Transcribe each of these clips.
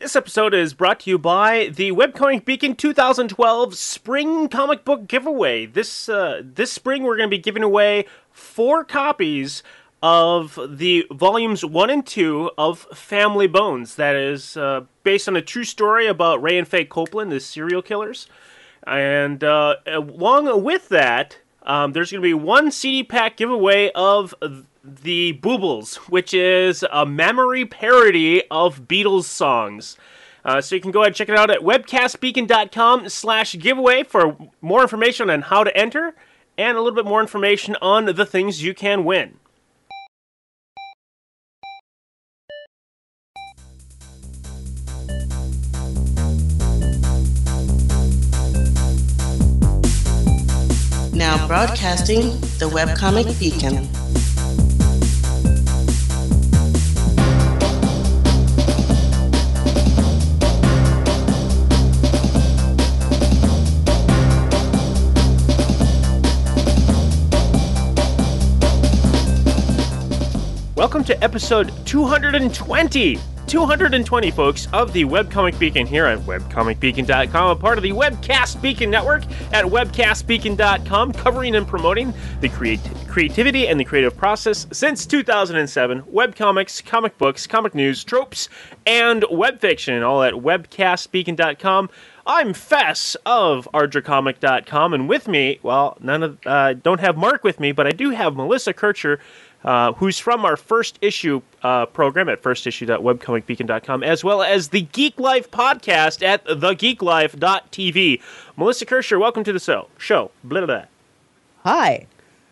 This episode is brought to you by the Webcomic Beacon 2012 Spring Comic Book Giveaway. This spring we're going to be giving away 4 copies of the volumes 1 and 2 of Family Bones. That is based on a true story about Ray and Faye Copeland, the serial killers. And along with that, there's going to be 1 CD pack giveaway of the Boobles, which is a memory parody of Beatles songs. So you can go ahead and check it out at webcastbeacon.com/giveaway for more information on how to enter and a little bit more information on the things you can win. Now broadcasting the Webcomic Beacon. Welcome to episode 220. 220, folks, of the Webcomic Beacon here at webcomicbeacon.com, a part of the Webcast Beacon network at webcastbeacon.com, covering and promoting the creativity and the creative process since 2007, webcomics, comic books, comic news, tropes, and web fiction, all at webcastbeacon.com. I'm Fess of ardracomic.com, and with me, well, don't have Mark with me, but I do have Melissa Kircher, who's from our first issue program at firstissue.webcomicbeacon.com, as well as the Geek Life podcast at thegeeklife.tv. Melissa Kircher, welcome to the show. Blah, blah. Hi.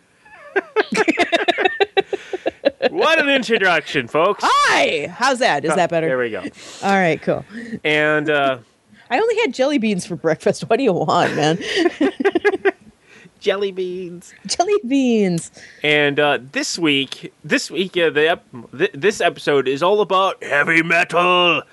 What an introduction, folks. Hi. How's that? Is that better? There we go. All right, cool. And I only had jelly beans for breakfast. What do you want, man? Jelly beans. Jelly beans. And this week, this episode is all about heavy metal.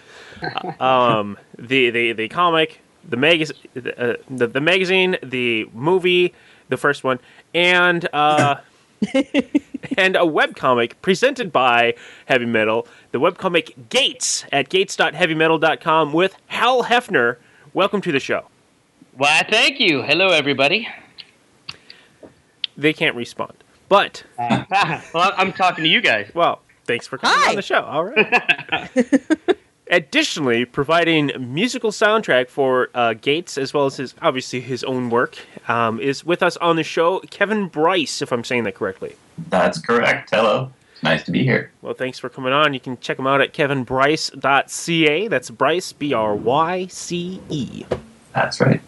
The comic, the magazine, the movie, the first one, and and a webcomic presented by Heavy Metal, the webcomic Gates at gates.heavymetal.com with Hal Hefner. Welcome to the show. Why, thank you. Hello, everybody. They can't respond, but well, I'm talking to you guys. Well, thanks for coming on the show. All right. Additionally, providing musical soundtrack for Gates, as well as his own work, is with us on the show, Kevin Bryce, if I'm saying that correctly. That's correct. Hello. Nice to be here. Well, thanks for coming on. You can check him out at kevinbryce.ca. That's Bryce, B-R-Y-C-E. That's right.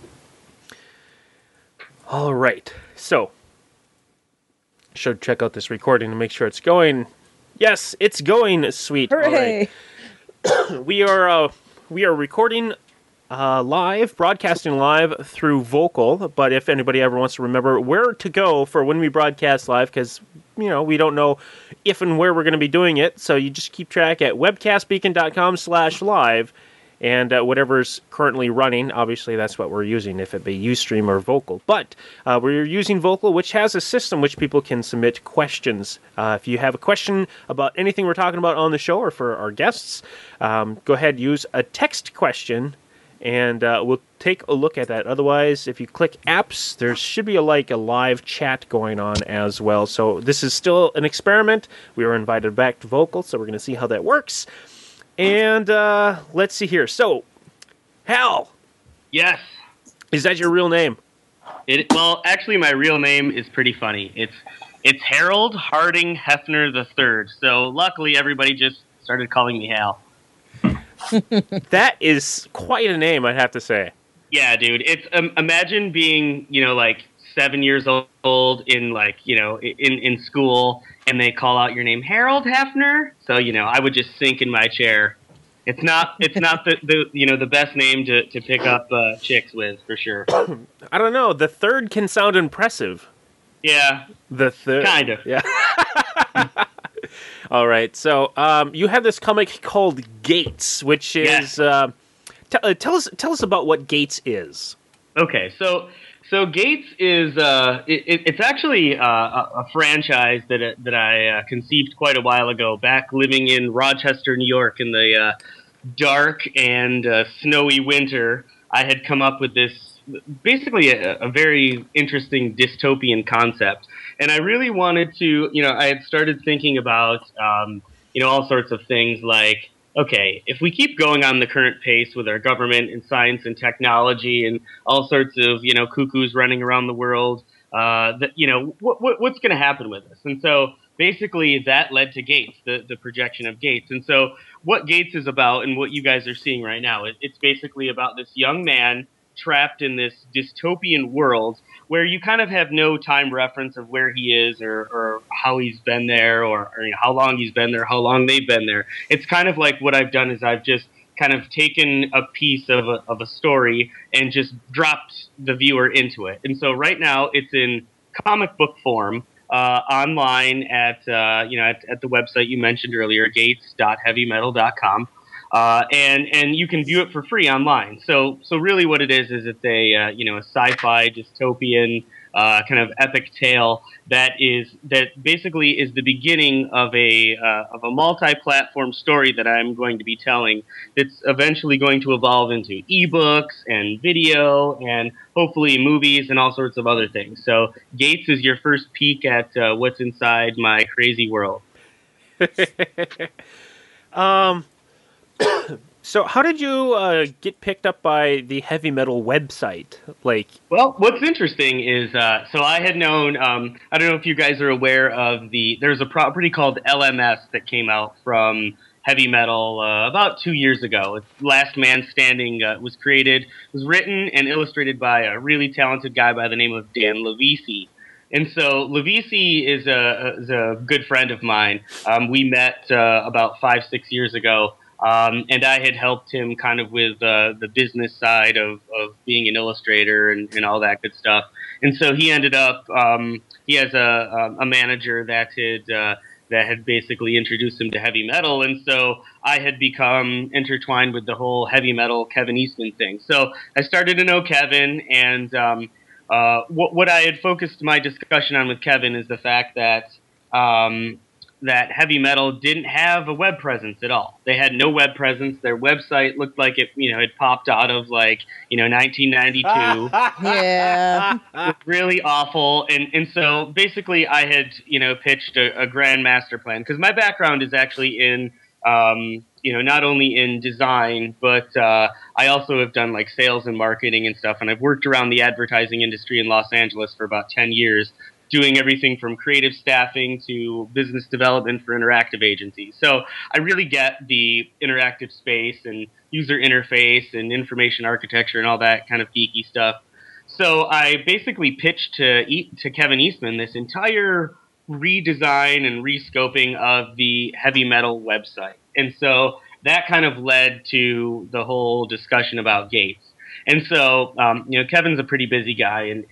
All right. So, should check out this recording to make sure it's going. Yes, it's going, sweet. Hooray! Right. We are recording live, broadcasting live through Vocal. But if anybody ever wants to remember where to go for when we broadcast live, because we don't know if and where we're going to be doing it, so you just keep track at webcastbeacon.com/live. And whatever's currently running, obviously that's what we're using, if it be Ustream or Vocal. But we're using Vocal, which has a system which people can submit questions. If you have a question about anything we're talking about on the show or for our guests, go ahead, use a text question, and we'll take a look at that. Otherwise, if you click apps, there should be a live chat going on as well. So this is still an experiment. We were invited back to Vocal, so we're going to see how that works. And let's see here. So, Hal. Yes. Is that your real name? Well, actually, my real name is pretty funny. It's Harold Harding Hefner III. So, luckily, everybody just started calling me Hal. That is quite a name, I'd have to say. Yeah, dude. It's imagine being 7 years old in in school, and they call out your name, Harold Hefner. So I would just sink in my chair. It's not the best name to pick up chicks with, for sure. I don't know. The third can sound impressive. Yeah. The third, kind of. Yeah. All right. So you have this comic called Gates, which is tell us about what Gates is. Okay. So Gates is it's actually a franchise that I conceived quite a while ago, back living in Rochester, New York, in the dark and snowy winter, I had come up with this basically a very interesting dystopian concept. And I really wanted to, I had started thinking about, all sorts of things like, okay, if we keep going on the current pace with our government and science and technology and all sorts of, cuckoos running around the world, what's going to happen with us? And so basically that led to Gates, the projection of Gates. And so what Gates is about and what you guys are seeing right now, it's basically about this young man trapped in this dystopian world where you kind of have no time reference of where he is or how he's been there or how long he's been there, how long they've been there. It's kind of like what I've done is I've just kind of taken a piece of a story and just dropped the viewer into it. And so right now it's in comic book form online at the website you mentioned earlier, gates.heavymetal.com. And you can view it for free online. So really what it is it's a sci-fi dystopian kind of epic tale that basically is the beginning of a multi-platform story that I'm going to be telling. That's eventually going to evolve into ebooks and video and hopefully movies and all sorts of other things. So Gates is your first peek at what's inside my crazy world. So how did you get picked up by the heavy metal website? Well, what's interesting is, so I had known, I don't know if you guys are aware of there's a property called LMS that came out from heavy metal about 2 years ago. It's Last Man Standing was created, was written and illustrated by a really talented guy by the name of Dan Levisi. And so Levisi is a good friend of mine. We met about 5-6 years ago. And I had helped him kind of with the business side of being an illustrator and all that good stuff. And so he ended up, he has a manager that had basically introduced him to heavy metal. And so I had become intertwined with the whole heavy metal Kevin Eastman thing. So I started to know Kevin, and what I had focused my discussion on with Kevin is the fact that that heavy metal didn't have a web presence at all. They had no web presence. Their website looked like it, had popped out of 1992. Yeah. It was really awful. And so basically I had, pitched a grand master plan, because my background is actually in, not only in design, but I also have done sales and marketing and stuff. And I've worked around the advertising industry in Los Angeles for about 10 years. Doing everything from creative staffing to business development for interactive agencies. So I really get the interactive space and user interface and information architecture and all that kind of geeky stuff. So I basically pitched to Kevin Eastman this entire redesign and rescoping of the heavy metal website. And so that kind of led to the whole discussion about Gates. And so, Kevin's a pretty busy guy, and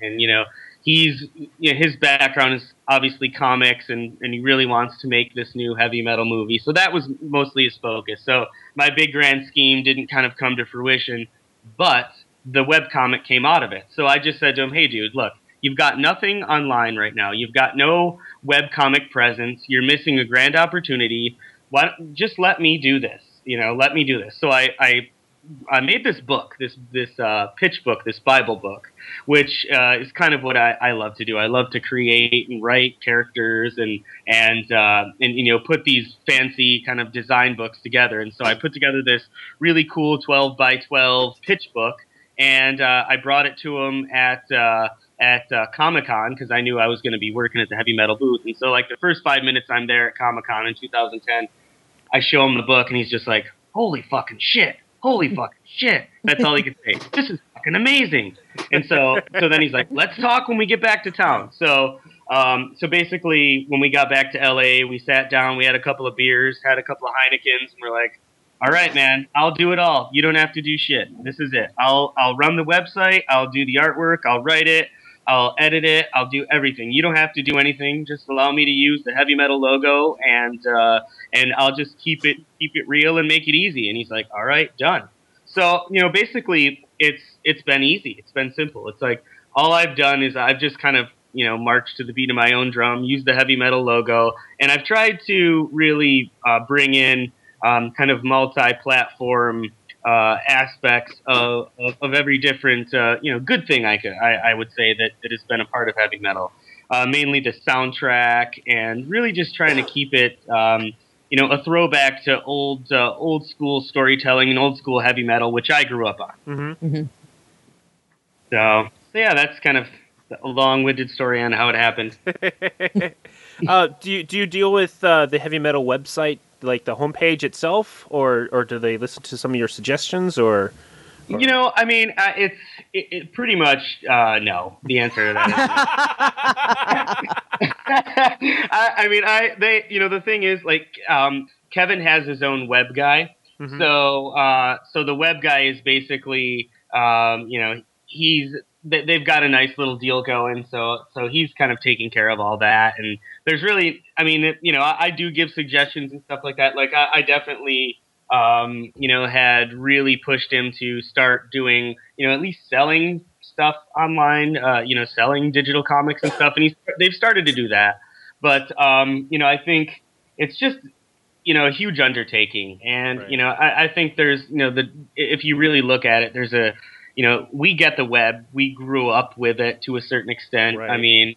his background is obviously comics, and he really wants to make this new heavy metal movie. So that was mostly his focus. So my big grand scheme didn't kind of come to fruition, but the webcomic came out of it. So I just said to him, hey, dude, look, you've got nothing online right now. You've got no webcomic presence. You're missing a grand opportunity. Just let me do this. Let me do this. So I made this book, this pitch book, this Bible book, which is kind of what I love to do. I love to create and write characters and put these fancy kind of design books together. And so I put together this really cool 12 by 12 pitch book, and I brought it to him at Comic-Con, because I knew I was going to be working at the heavy metal booth. And so the first 5 minutes I'm there at Comic-Con in 2010, I show him the book, and he's just like, holy fucking shit. Holy fucking shit. That's all he could say. This is fucking amazing. And so then he's like, let's talk when we get back to town. So basically when we got back to LA, we sat down, we had a couple of beers, had a couple of Heinekens, and we're like, all right, man, I'll do it all. You don't have to do shit. This is it. I'll run the website. I'll do the artwork. I'll write it. I'll edit it. I'll do everything. You don't have to do anything. Just allow me to use the heavy metal logo, and I'll just keep it real and make it easy. And he's like, all right, done. So, basically it's been easy. It's been simple. It's like all I've done is I've just kind of, marched to the beat of my own drum, used the heavy metal logo, and I've tried to really bring in kind of multi-platform aspects of every different good thing I would say that has been a part of heavy metal, mainly the soundtrack, and really just trying to keep it a throwback to old school storytelling and old school heavy metal, which I grew up on. Mm-hmm. Mm-hmm. So yeah, that's kind of a long-winded story on how it happened. Do you deal with the heavy metal website, like the homepage itself, or do they listen to some of your suggestions, or? I mean, it's pretty much no. The answer to that is no. The thing is, like, Kevin has his own web guy, Mm-hmm. so the web guy is basically, they've got a nice little deal going, so he's kind of taking care of all that. And there's really, I mean, I do give suggestions and stuff like that. Like I definitely, had really pushed him to start doing, at least selling stuff online, selling digital comics and stuff. And they've started to do that. But, I think it's just, a huge undertaking. And, Right. I think there's, if you really look at it, there's we get the web. We grew up with it to a certain extent. Right. I mean,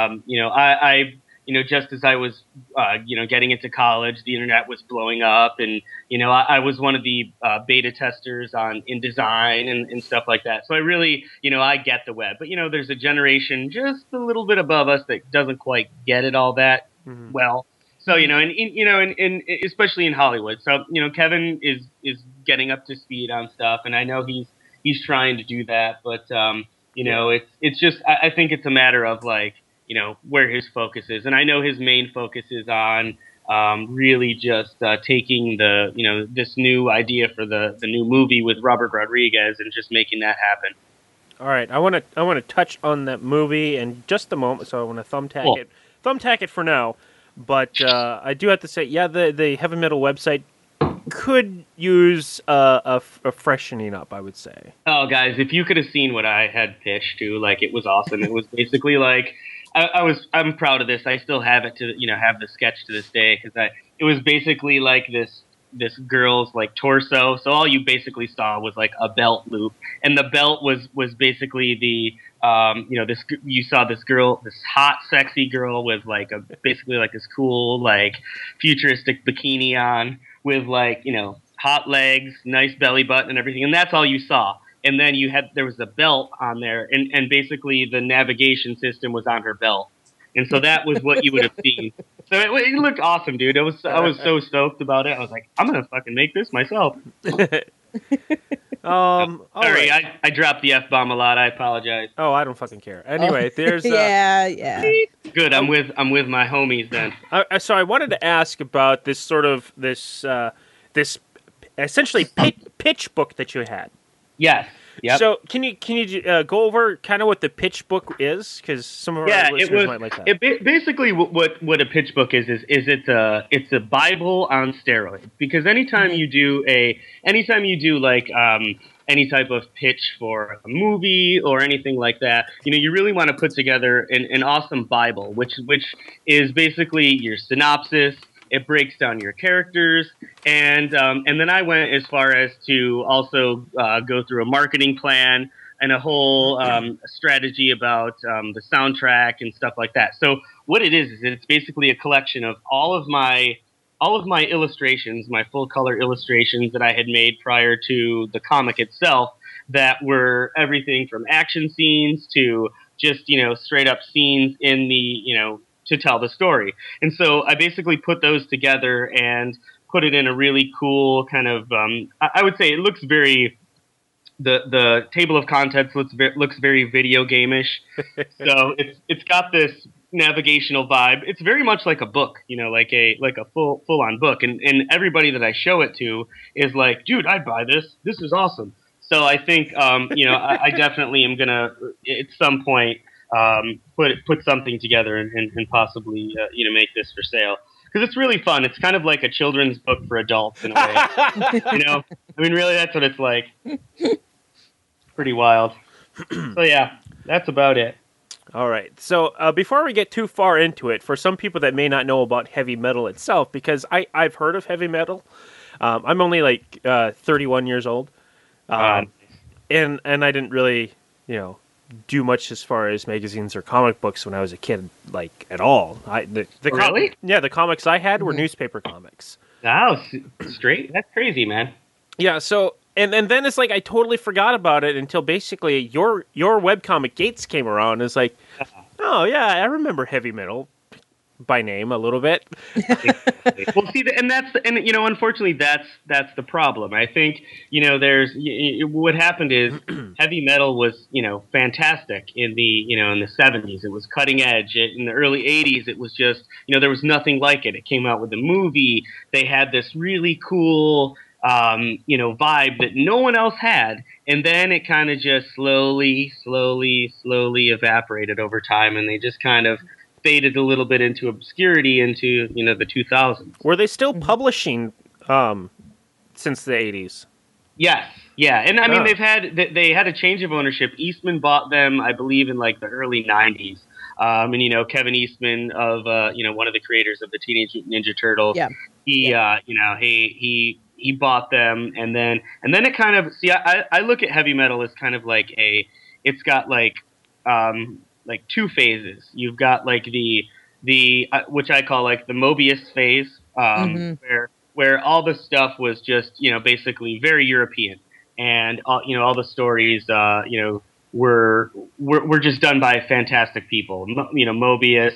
I just as I was, getting into college, the internet was blowing up, and I was one of the beta testers on InDesign and stuff like that. So I really, I get the web. But there's a generation just a little bit above us that doesn't quite get it all that Mm-hmm. well. So and especially in Hollywood. So Kevin is getting up to speed on stuff, and I know he's trying to do that. But it's just I think it's a matter of like, where his focus is. And I know his main focus is on really just taking the, this new idea for the new movie with Robert Rodriguez and just making that happen. All right, I want to touch on that movie in just a moment, so I want to thumbtack it for now. But I do have to say, yeah, the heavy metal website could use a freshening up, I would say. Oh, guys, if you could have seen what I had pitched to, like, it was awesome. It was basically like, I'm proud of this. I still have it to, have the sketch to this day, because it was basically like this girl's like torso. So all you basically saw was like a belt loop, and the belt was basically the, you saw this girl, this hot, sexy girl with like basically like this cool, like futuristic bikini on with like, hot legs, nice belly button and everything. And that's all you saw. And then there was a belt on there, and basically the navigation system was on her belt. And so that was what you would have seen. So it looked awesome, dude. I was so stoked about it. I was like, I'm going to fucking make this myself. All Sorry, right. I dropped the F-bomb a lot. I apologize. Oh, I don't fucking care. Anyway, there's yeah. Good. I'm with my homies then. So I wanted to ask about this sort of this essentially pitch book that you had. Yes. Yep. So can you go over kind of what the pitch book is, because some of our listeners might like that. Basically what a pitch book is it's a Bible on steroids, because anytime you do like any type of pitch for a movie or anything like that, you really want to put together an awesome Bible, which is basically your synopsis. It breaks down your characters, and then I went as far as to also go through a marketing plan and a whole strategy about the soundtrack and stuff like that. So what it is it's basically a collection of all of my illustrations, my full color illustrations that I had made prior to the comic itself, that were everything from action scenes to just straight up scenes in the to tell the story. And so I basically put those together and put it in a really cool kind of, I would say it looks very, the table of contents looks very video game-ish. So it's got this navigational vibe. It's very much like a book, like a full-on book. And everybody that I show it to is like, dude, I'd buy this. This is awesome. So I think, I definitely am going to, at some point, put something together and possibly make this for sale, because it's really fun. It's kind of like a children's book for adults in a way. I mean, really, that's what it's like. Pretty wild. So yeah, that's about it. All right. So before we get too far into it, for some people that may not know about heavy metal itself, because I've heard of heavy metal, I'm only like 31 years old, and I didn't really, do much as far as magazines or comic books when I was a kid, like at all. Really? The comics I had were newspaper comics. Wow, straight. That's crazy, man. Yeah. So and then it's like I totally forgot about it until basically your webcomic Gates came around. It's like, oh yeah, I remember Heavy Metal by name a little bit. Well, see, and unfortunately, that's the problem. I think what happened is heavy metal was fantastic in the in the 70s. It was cutting edge. In the early 80s, it was just there was nothing like it. It came out with a movie. They had this really cool vibe that no one else had, and then it kind of just slowly evaporated over time, and they just kind of faded a little bit into obscurity into the 2000s. Were they still publishing since the 80s? Yes, yeah, and I mean they had a change of ownership. Eastman bought them, I believe, in like the early 90s. And Kevin Eastman of one of the creators of the Teenage Mutant Ninja Turtles. Yeah. He bought them, and then it kind of I look at heavy metal as kind of like it's got like two phases. You've got like the which I call like the Mobius phase, where all the stuff was just basically very European, and all the stories were just done by fantastic people. Mobius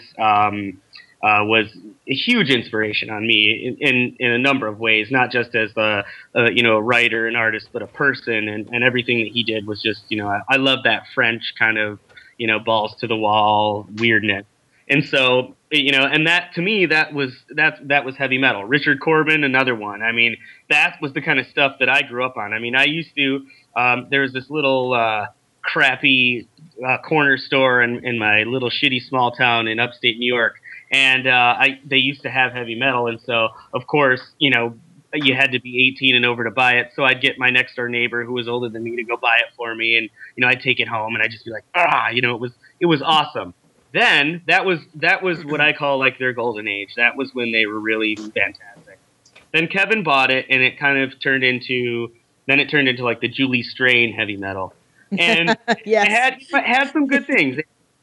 was a huge inspiration on me in a number of ways, not just as a writer and artist, but a person, and everything that he did was just I love that French kind of balls to the wall weirdness. And so, and that to me, that was heavy metal. Richard Corbin, another one. I mean, that was the kind of stuff that I grew up on. I mean, I used to, there was this little crappy corner store in my little shitty small town in upstate New York. And they used to have heavy metal. And so, of course, you had to be 18 and over to buy it. So I'd get my next door neighbor who was older than me to go buy it for me. And, I'd take it home and I'd just be like, it was awesome. Then that was what I call like their golden age. That was when they were really fantastic. Then Kevin bought it, and it kind of turned into like the Julie Strain heavy metal. And yes. it had some good things.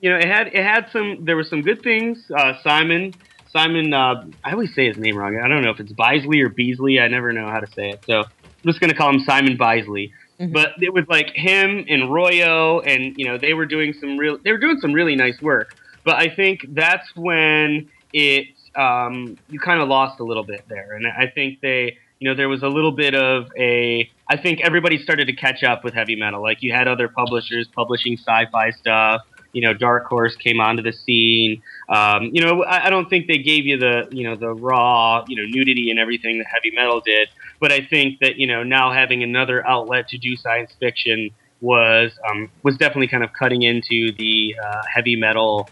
There were some good things. Simon, I always say his name wrong. I don't know if it's Bisley or Beasley. I never know how to say it. So I'm just going to call him Simon Bisley. Mm-hmm. But it was like him and Royo, and they were doing some really nice work. But I think that's when you kind of lost a little bit there. And I think there was a little bit of I think everybody started to catch up with heavy metal. Like you had other publishers publishing sci-fi stuff. Dark Horse came onto the scene. I don't think they gave you the raw, nudity and everything that heavy metal did. But I think that, now having another outlet to do science fiction was definitely kind of cutting into the heavy metal,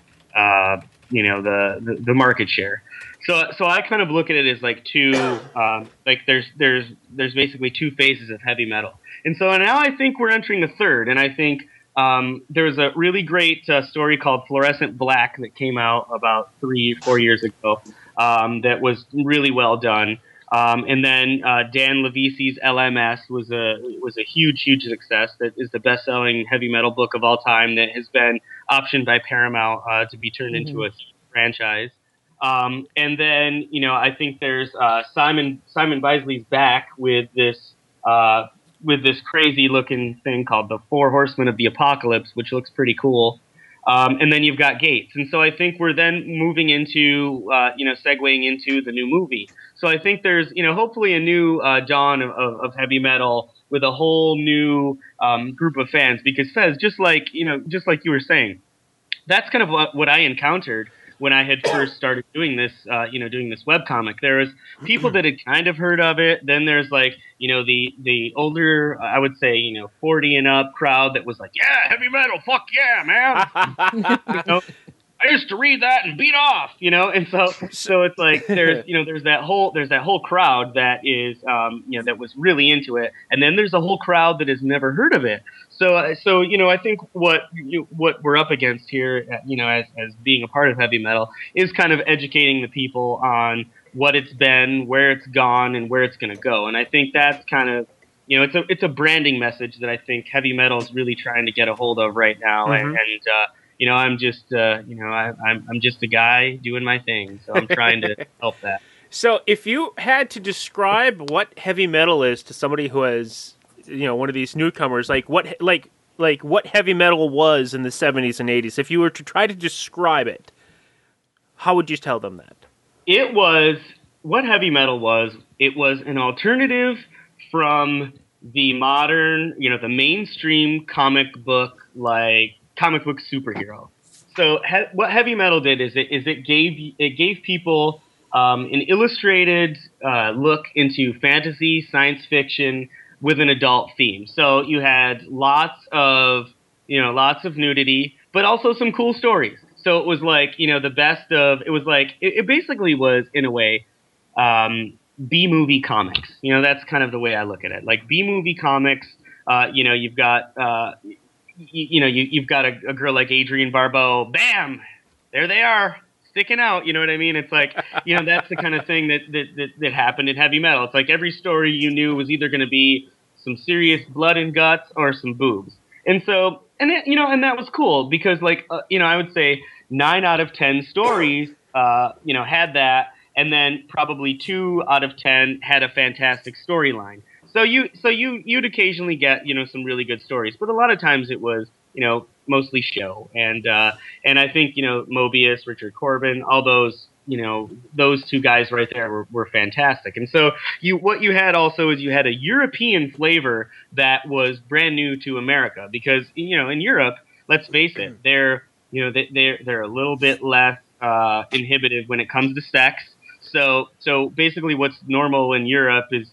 the market share. So I kind of look at it as like two, there's basically two phases of heavy metal. And so now I think we're entering a third, and I think there was a really great story called Fluorescent Black that came out about 3-4 years ago that was really well done. And then Dan Levisi's LMS was a huge success. That is the best-selling heavy metal book of all time that has been optioned by Paramount to be turned into a franchise. And then I think there's Simon Bisley's back with this crazy looking thing called the Four Horsemen of the Apocalypse, which looks pretty cool. And then you've got Gates. And so I think we're then moving into, segueing into the new movie. So I think there's, hopefully a new dawn of heavy metal with a whole new group of fans. Because Fez, just like you were saying, that's kind of what I encountered when I had first started doing this, doing this webcomic. There was people that had kind of heard of it. Then there's like, the older, I would say, 40 and up crowd that was like, yeah, heavy metal, fuck yeah, man. I used to read that and beat off, and so it's like there's that whole crowd that is that was really into it, and then there's a whole crowd that has never heard of it. So I think what we're up against here, as being a part of heavy metal, is kind of educating the people on what it's been, where it's gone, and where it's going to go. And I think that's kind of, it's a branding message that I think heavy metal is really trying to get a hold of right now. Mm-hmm. And I'm just, I'm just a guy doing my thing. So I'm trying to help that. So if you had to describe what heavy metal is to somebody who has, one of these newcomers, like what heavy metal was in the 70s and 80s, if you were to try to describe it, how would you tell them that? It was, what heavy metal was, it was an alternative from the modern, the mainstream comic book superhero. So what heavy metal did is it gave people an illustrated look into fantasy, science fiction with an adult theme. So you had lots of nudity, but also some cool stories. So it was like, the best of, it was like, it basically was, in a way, B-movie comics. That's kind of the way I look at it. Like B-movie comics, you've got, you've got a girl like Adrienne Barbeau, bam, there they are, sticking out, you know what I mean? It's like, that's the kind of thing that happened in heavy metal. It's like every story you knew was either going to be some serious blood and guts or some boobs. And so, and that was cool because I would say 9 out of 10 stories, had that, and then probably 2 out of 10 had a fantastic storyline. So you'd occasionally get, some really good stories, but a lot of times it was, mostly show. And I think, Mobius, Richard Corbin, all those, those 2 guys right there were fantastic. And so what you had also is you had a European flavor that was brand new to America because, in Europe, let's face it, they're a little bit less inhibited when it comes to sex. So basically what's normal in Europe is,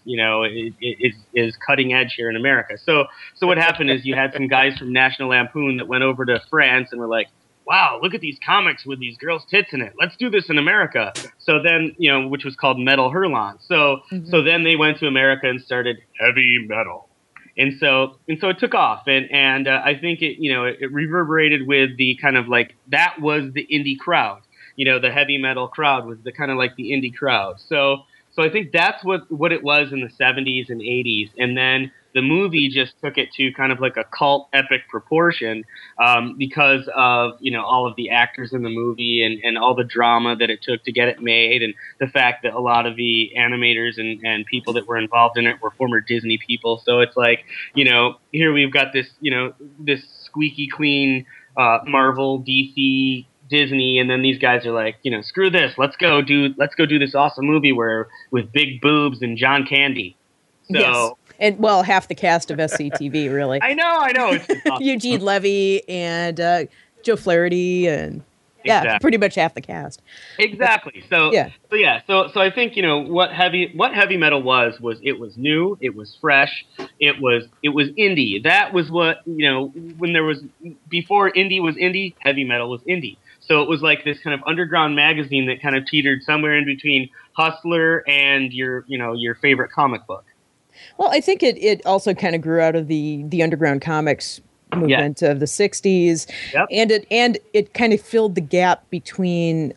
is cutting edge here in America. So what happened is you had some guys from National Lampoon that went over to France and were like, wow, look at these comics with these girls' tits in it. Let's do this in America. So then, which was called Metal Hurlant. So then they went to America and started heavy metal. And so it took off. And I think it reverberated with the kind of like, that was the indie crowd. The heavy metal crowd was the kind of like the indie crowd. So I think that's what it was in the 70s and 80s. And then the movie just took it to kind of like a cult epic proportion because of, all of the actors in the movie and all the drama that it took to get it made. And the fact that a lot of the animators and people that were involved in it were former Disney people. So it's like, here we've got this, this squeaky clean Marvel, DC, Disney, and then these guys are like, screw this, let's go do this awesome movie with big boobs and John Candy. So, yes. And well, half the cast of SCTV, really. I know. It's awesome. Eugene Levy and Joe Flaherty, and Exactly. pretty much half the cast. Exactly. So So I think what heavy metal was it was new, it was fresh, it was indie. That was what when there was before indie was indie, heavy metal was indie. So it was like this kind of underground magazine that kind of teetered somewhere in between Hustler and your favorite comic book. Well, I think it also kind of grew out of the underground comics movement of the 60s. Yep. And it kind of filled the gap between,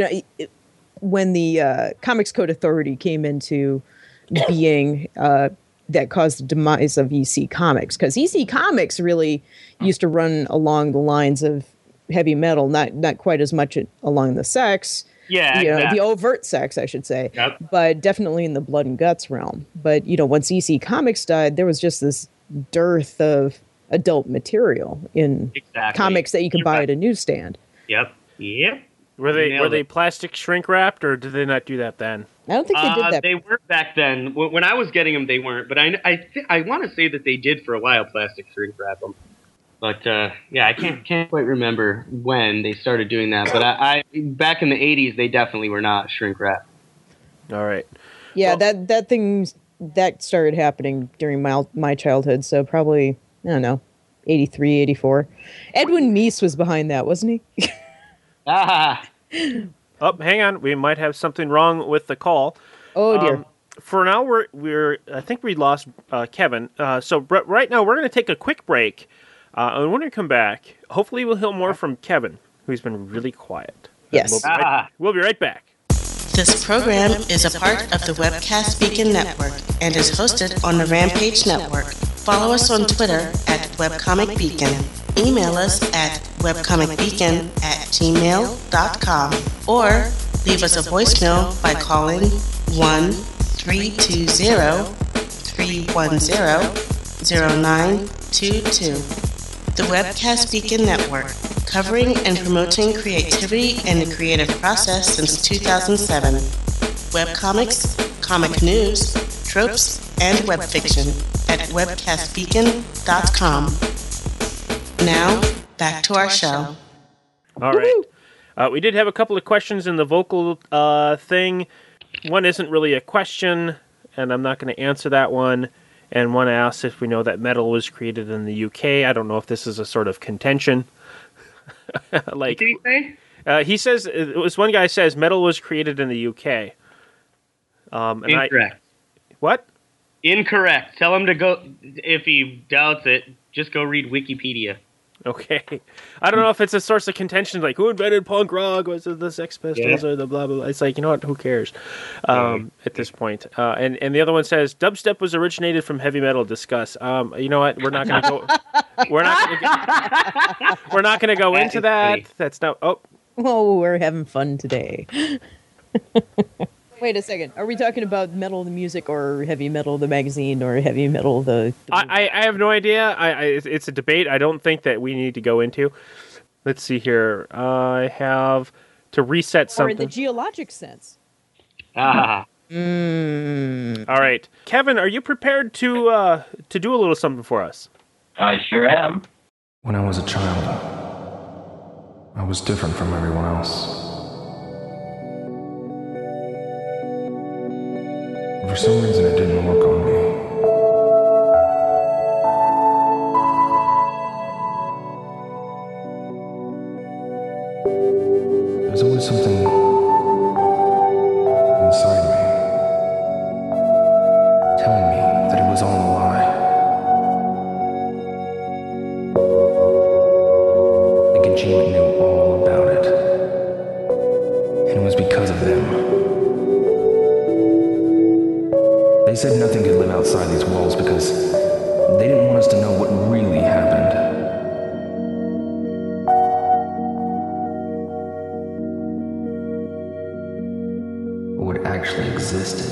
when the Comics Code Authority came into being, that caused the demise of EC Comics. Because EC Comics really used to run along the lines of heavy metal, not quite as much along the sex. Yeah, exactly. The overt sex, I should say, yep. But definitely in the blood and guts realm. But, once EC Comics died, there was just this dearth of adult material in comics that you could buy at a newsstand. Yep. Were they plastic shrink wrapped, or did they not do that then? I don't think they did that. They weren't back then. When I was getting them, they weren't. But I want to say that they did for a while plastic shrink wrap them. But I can't quite remember when they started doing that. But I back in the 80s, they definitely were not shrink wrap. All right. Yeah, that started happening during my childhood. So probably, I don't know, 83, 84. Edwin Meese was behind that, wasn't he? Oh, hang on. We might have something wrong with the call. Oh dear. For now, we're I think we lost Kevin. So right now we're going to take a quick break. And when we come back, hopefully we'll hear more from Kevin, who's been really quiet. Yes. We'll be right back. This program is a part of the Webcast Beacon Network and is hosted on the Rampage Network. Follow us on Twitter at Webcomic Beacon. Email us at webcomicbeacon@gmail.com or leave us a voicemail by calling 1-320-310-0922. The Webcast Beacon Network, covering and promoting creativity and the creative process since 2007. Webcomics, comic news, tropes, and web fiction at webcastbeacon.com. Now, back to our show. All right. We did have a couple of questions in the vocal thing. One isn't really a question, and I'm not going to answer that one. And one asks if we know that metal was created in the UK. I don't know if this is a sort of contention. What did he say? He says, it was one guy says metal was created in the UK. Incorrect. What? Incorrect. Tell him to go, if he doubts it, just go read Wikipedia. Okay. I don't know if it's a source of contention, like who invented punk rock? Was it the Sex Pistols or the blah, blah, blah? It's like, you know what? Who cares at this point? And the other one says, dubstep was originated from heavy metal. Discuss. You know what? We're not going to go. We're not going to go into that. Funny. That's not. Oh, we're having fun today. Wait a second. Are we talking about metal the music or heavy metal the magazine or heavy metal the I have no idea. It's a debate I don't think that we need to go into. Let's see here. I have to reset or something. in the geologic sense? All right. Kevin, are you prepared to do a little something for us? I sure am. When I was a child, I was different from everyone else. For some reason, it didn't work on me. There was always something inside me telling me that it was all a lie. The Gajima knew all about it, and it was because of them. They said nothing could live outside these walls because they didn't want us to know what really happened. What actually existed.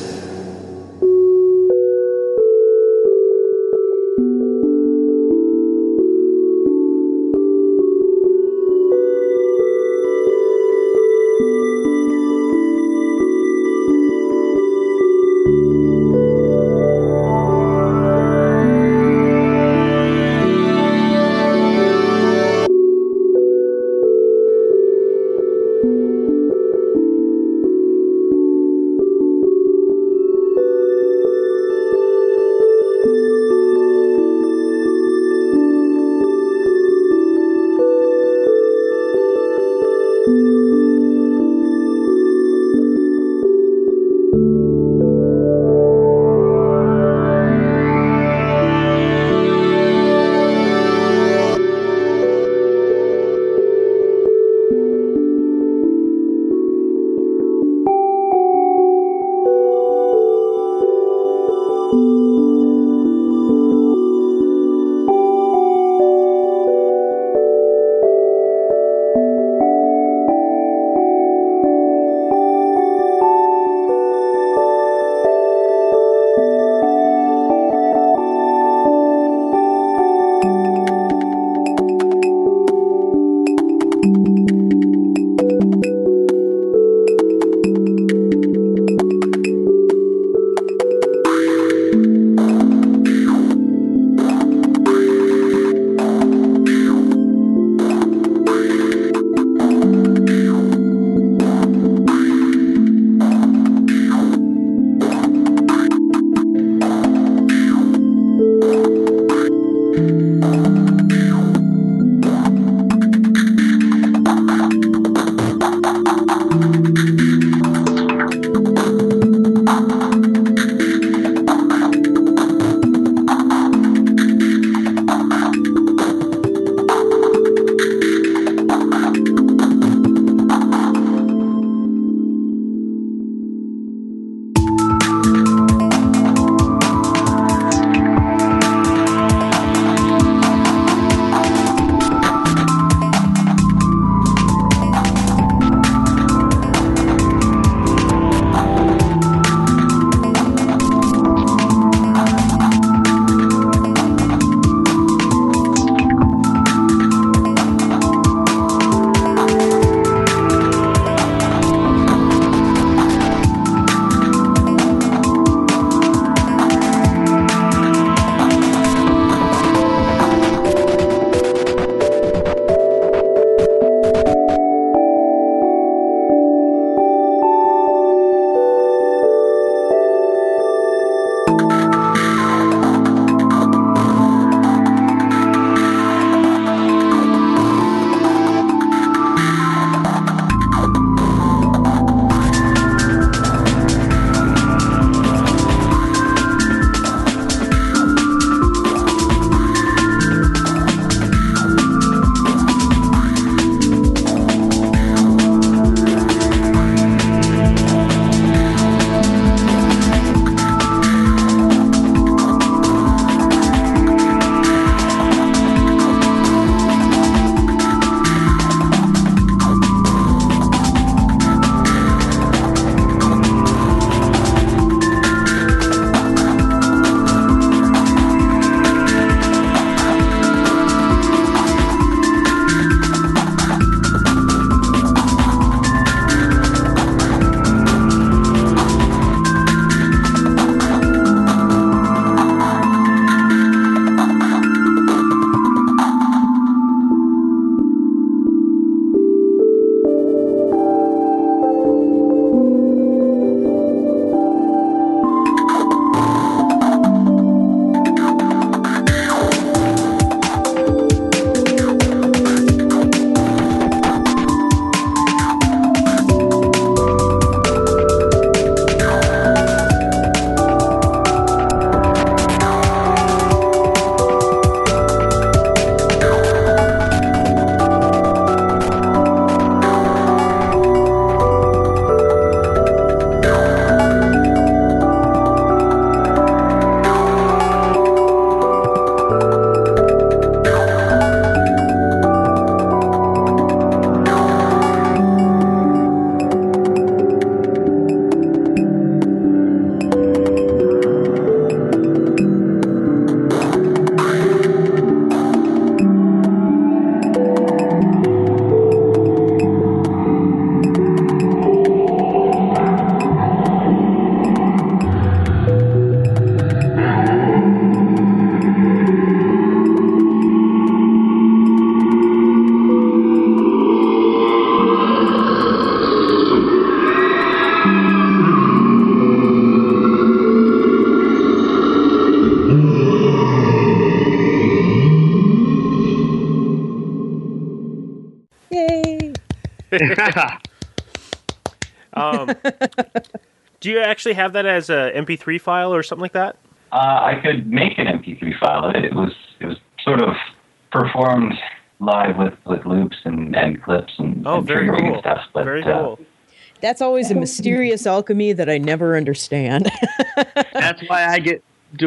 Do you actually have that as a MP3 file or something like that? I could make an MP3 file. It was sort of performed live with loops and clips and very triggering cool. and stuff. But, Very cool. That's always a mysterious alchemy that I never understand. That's why I get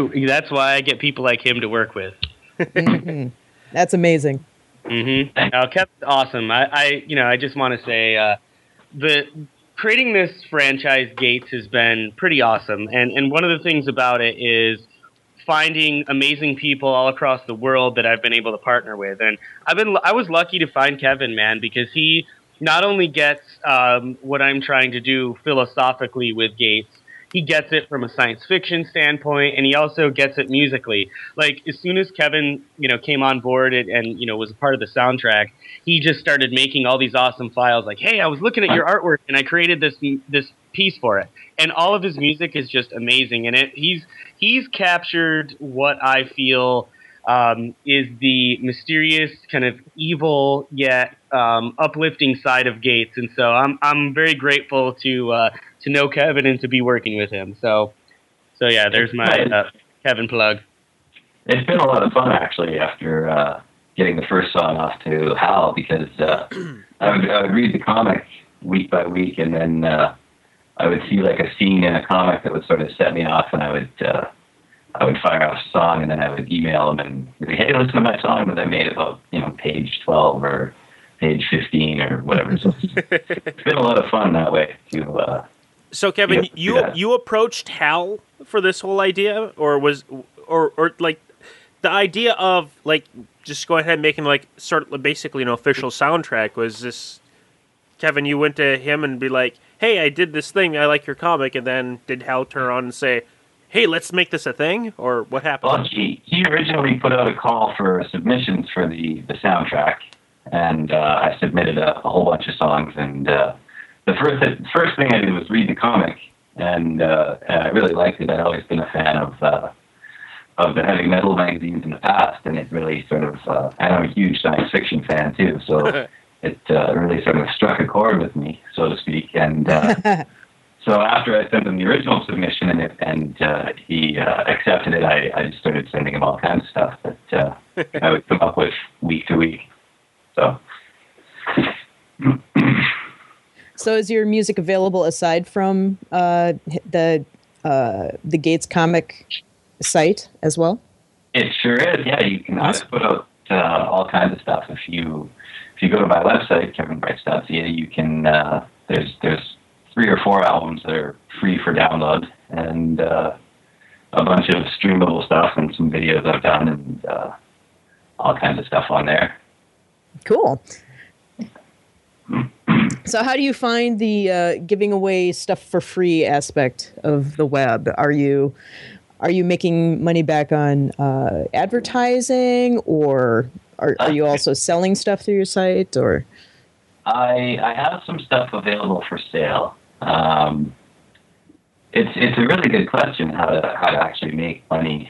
people like him to work with. Mm-hmm. That's amazing. Mm-hmm. Kevin's awesome. I just want to say creating this franchise Gates has been pretty awesome, and one of the things about it is finding amazing people all across the world that I've been able to partner with, and I was lucky to find Kevin, man, because he not only gets what I'm trying to do philosophically with Gates, he gets it from a science fiction standpoint, and he also gets it musically. Like, as soon as Kevin, came on board and was a part of the soundtrack, he just started making all these awesome files. Like, hey, I was looking at your artwork, and I created this piece for it. And all of his music is just amazing. And he's captured what I feel is the mysterious, kind of evil yet uplifting side of Gates. And so I'm very grateful to know Kevin and to be working with him. So yeah, there's my Kevin plug. It's been a lot of fun, actually, after getting the first song off to Hal, because I would read the comic week by week, and then I would see like a scene in a comic that would sort of set me off, and I would fire off a song, and then I would email him and say, hey, listen to my song that I made about, page 12 or page 15 or whatever. So it's been a lot of fun that way to... So, Kevin, you approached Hal for this whole idea, or like the idea of like just go ahead and making like sort of basically an official soundtrack? Was this, Kevin, you went to him and be like, hey, I did this thing, I like your comic, and then did Hal turn around and say, hey, let's make this a thing, or what happened? Well, he originally put out a call for submissions for the soundtrack, and I submitted a whole bunch of songs, and the first thing I did was read the comic, and I really liked it. I'd always been a fan of the heavy metal magazines in the past, and it really sort of, and I'm a huge science fiction fan too, so it really sort of struck a chord with me, so to speak. And so after I sent him the original submission and he accepted it, I just started sending him all kinds of stuff that I would come up with week to week. So. So is your music available aside from the Gates comic site as well? It sure is. Yeah, you can put out all kinds of stuff. If you go to my website, kevinbrights.ca, you can there's 3 or 4 albums that are free for download, and a bunch of streamable stuff and some videos I've done, and all kinds of stuff on there. Cool. So how do you find the giving away stuff for free aspect of the web? Are you making money back on advertising, or are you also selling stuff through your site? Or I have some stuff available for sale. It's a really good question how to actually make money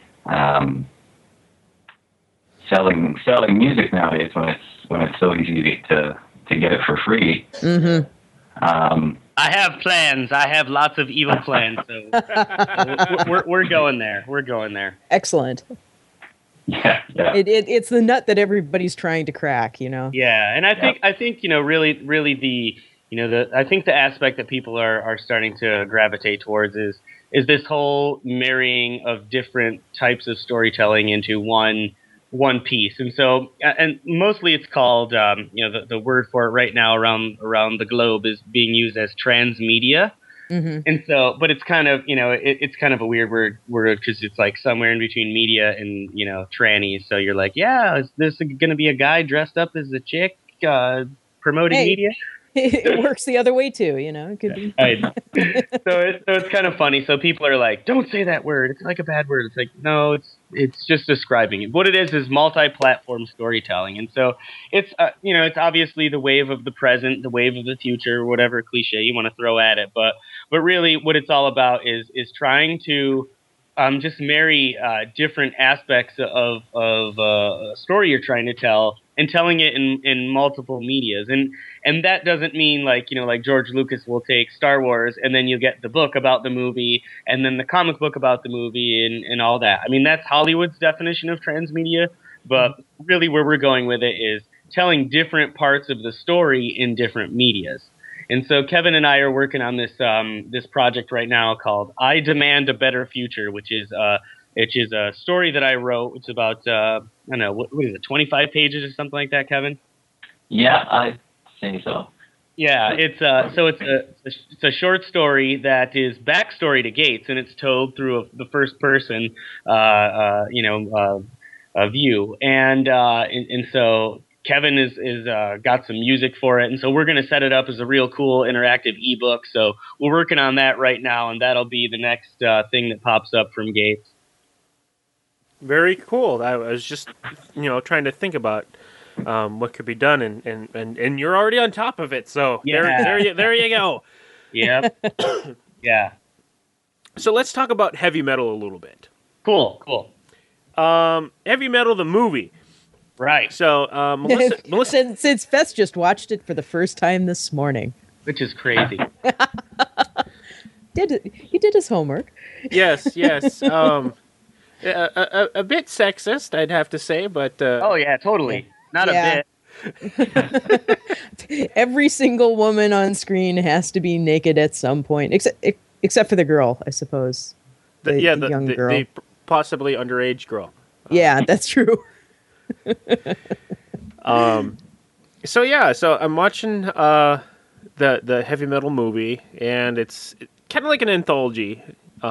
selling music nowadays when it's so easy to get it for free. Mm-hmm. I have plans. I have lots of evil plans. So we're going there. We're going there. Excellent. Yeah. It's the nut that everybody's trying to crack, Yeah, and I think really I think the aspect that people are starting to gravitate towards is this whole marrying of different types of storytelling into one piece. And so, and mostly it's called, the word for it right now around the globe is being used as transmedia. Mm-hmm. And so, but it's kind of, it's kind of a weird word because it's like somewhere in between media and, trannies. So you're like, yeah, is this going to be a guy dressed up as a chick promoting media? It works the other way too, It could be. Right. So it's kind of funny. So people are like, "Don't say that word. It's like a bad word." It's like, no, it's just describing it. What it is multi-platform storytelling, and so it's it's obviously the wave of the present, the wave of the future, whatever cliche you want to throw at it. But really, what it's all about is trying to just marry different aspects of a story you're trying to tell and telling it in multiple medias. And that doesn't mean like George Lucas will take Star Wars and then you get the book about the movie and then the comic book about the movie and all that. I mean, that's Hollywood's definition of transmedia, but really where we're going with it is telling different parts of the story in different medias. And so Kevin and I are working on this project right now called I Demand a Better Future, which is a story that I wrote. It's about I don't know, what is it, 25 pages or something like that, Kevin? Yeah, I think so. Yeah, it's a short story that is backstory to Gates, and it's told through the first person view, and so Kevin is got some music for it, and so we're going to set it up as a real cool interactive ebook. So we're working on that right now, and that'll be the next thing that pops up from Gates. Very cool. I was just trying to think about what could be done, and you're already on top of it. So there you go. Yep. Yeah. So let's talk about heavy metal a little bit. Cool. Heavy Metal the movie. Right. So, Melissa, since Fest just watched it for the first time this morning, which is crazy. He did his homework. Yes. A bit sexist, I'd have to say, but oh yeah, totally. Not a bit. Every single woman on screen has to be naked at some point, except for the girl, I suppose. The young girl, the possibly underage girl. Yeah, that's true. So I'm watching the Heavy Metal movie, and it's kind of like an anthology.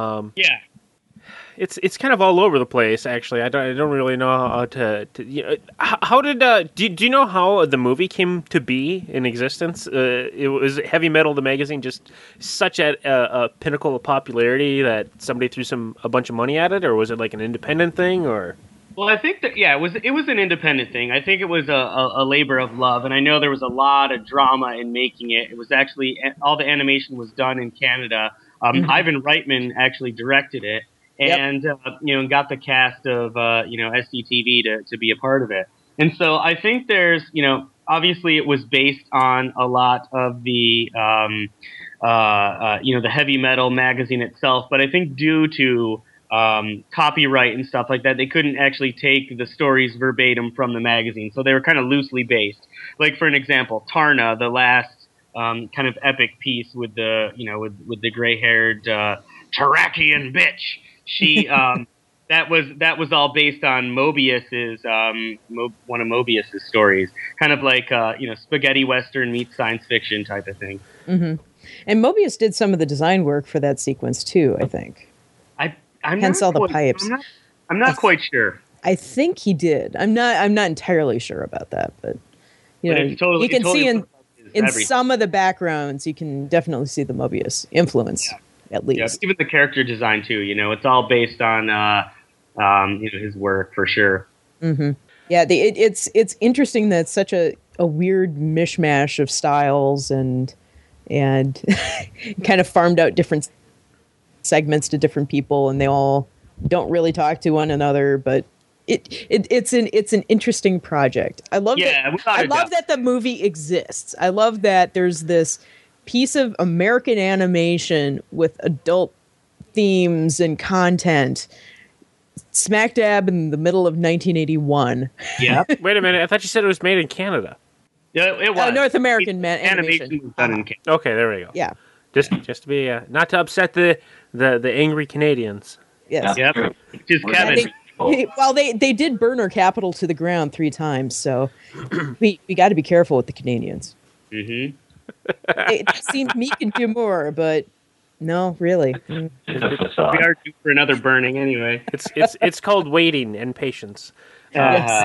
It's kind of all over the place. Actually, I don't really know how to how did do you know how the movie came to be in existence? It was Heavy Metal the magazine just such a pinnacle of popularity that somebody threw a bunch of money at it, or was it like an independent thing, or? Well, I think that it was an independent thing. I think it was a labor of love, and I know there was a lot of drama in making it. It was actually all the animation was done in Canada. Ivan Reitman actually directed it, and got the cast of SCTV to be a part of it. And so I think there's obviously it was based on a lot of the the Heavy Metal magazine itself, but I think due to copyright and stuff like that, they couldn't actually take the stories verbatim from the magazine, so they were kind of loosely based. Like for an example, Tarna, the last kind of epic piece with the with the gray-haired Terrakian bitch. She that was all based on Mobius's one of Mobius's stories, kind of like spaghetti western meets science fiction type of thing. Mm-hmm. And Mobius did some of the design work for that sequence too, I think. Hence all the pipes. I'm not quite sure. I think he did. I'm not entirely sure about that, but you can see in some of the backgrounds, you can definitely see the Mobius influence, at least. Yeah, even the character design too. It's all based on his work for sure. Mm-hmm. Yeah, it's interesting that it's such a weird mishmash of styles and kind of farmed out different segments to different people, and they all don't really talk to one another, but it's an interesting project. I love that the movie exists. I love that there's this piece of American animation with adult themes and content smack dab in the middle of 1981. Yeah. Wait a minute, I thought you said it was made in Canada. Yeah, it was. North American animation was done in Canada. Okay, there we go. Yeah. Just to be not to upset the angry Canadians. Yes. Yep. Just Kevin. They did burn our capital to the ground 3 times, so we got to be careful with the Canadians. Mm-hmm. It seemed meek and demure, but no, really. It's a facade. We are due for another burning anyway. It's called waiting and patience. Yes.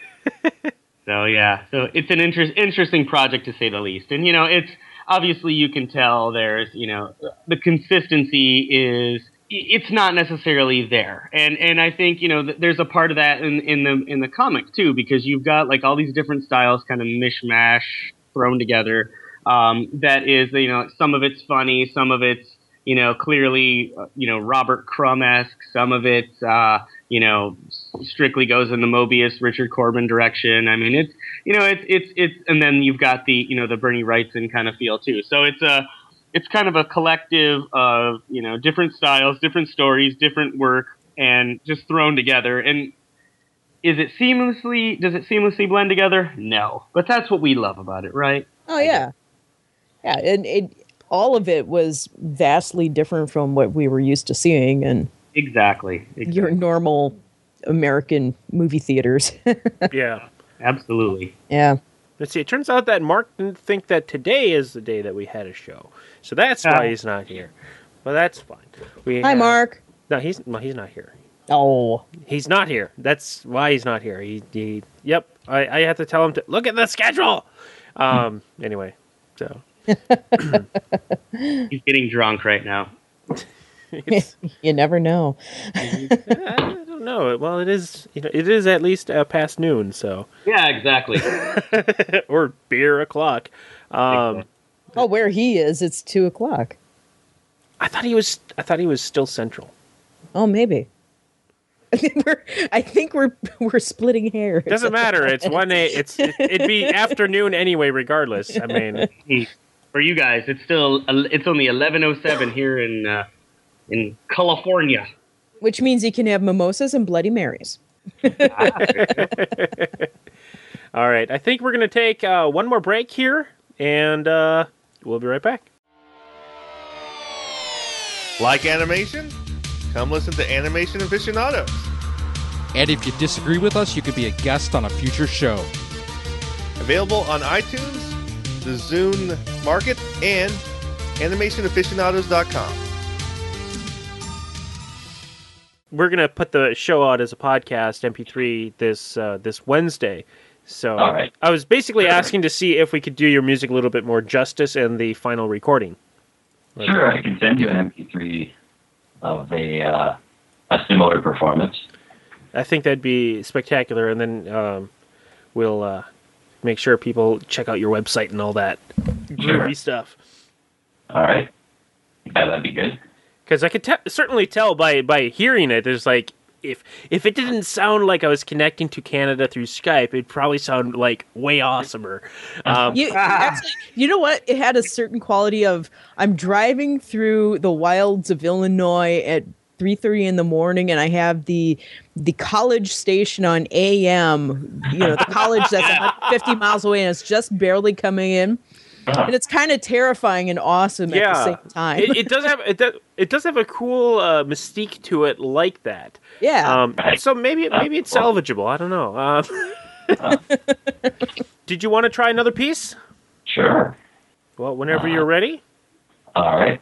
So it's an interesting project to say the least, and it's obviously you can tell there's the consistency is. It's not necessarily there, and I think there's a part of that in the comic too, because you've got like all these different styles kind of mishmash thrown together. That is some of it's funny, some of it's clearly, Robert Crumb-esque. Some of it, strictly goes in the Mobius, Richard Corbin direction. I mean, it's, and then you've got the, the Bernie Wrightson kind of feel too. So it's kind of a collective of, different styles, different stories, different work, and just thrown together. And does it seamlessly blend together? No. But that's what we love about it, right? Oh, yeah. Yeah, and all of it was vastly different from what we were used to seeing in exactly. your normal American movie theaters. Yeah. Absolutely. Yeah. Let's see. It turns out that Mark didn't think that today is the day that we had a show, so that's why he's not here. But that's fine. Hi, Mark. No, he's not here. Oh, He's not here. That's why he's not here. Yep. I have to tell him to look at the schedule. Anyway, so he's getting drunk right now. you never know. I don't know. Well, it is at least past noon, so Yeah, exactly. or beer o'clock. Oh, where he is, it's 2:00. I thought he was still central. Oh, maybe. I think we're splitting hairs. Doesn't matter. It's 1 it'd be afternoon anyway, regardless. I mean, for you guys, it's only 11:07 here in California. Which means you can have mimosas and Bloody Marys. All right. I think we're going to take one more break here, and we'll be right back. Like animation? Come listen to Animation Aficionados. And if you disagree with us, you could be a guest on a future show. Available on iTunes, the Zune Market, and animationaficionados.com. We're going to put the show out as a podcast, MP3, this Wednesday. So All right. I was basically asking to see if we could do your music a little bit more justice in the final recording. Sure, I can send you an MP3 of a similar performance. I think that'd be spectacular, and then we'll make sure people check out your website and all that groovy stuff. All right. Yeah, that'd be good. Because I could certainly tell by hearing it, there's like, if it didn't sound like I was connecting to Canada through Skype, it'd probably sound like way awesomer. You know what? It had a certain quality of, I'm driving through the wilds of Illinois at 3:30 in the morning, and I have the college station on AM, the college that's 150 miles away, and it's just barely coming in. And it's kind of terrifying and awesome at the same time. It does have a cool mystique to it like that. Yeah. So maybe it's salvageable. I don't know. Did you want to try another piece? Sure. Well, whenever you're ready. All right.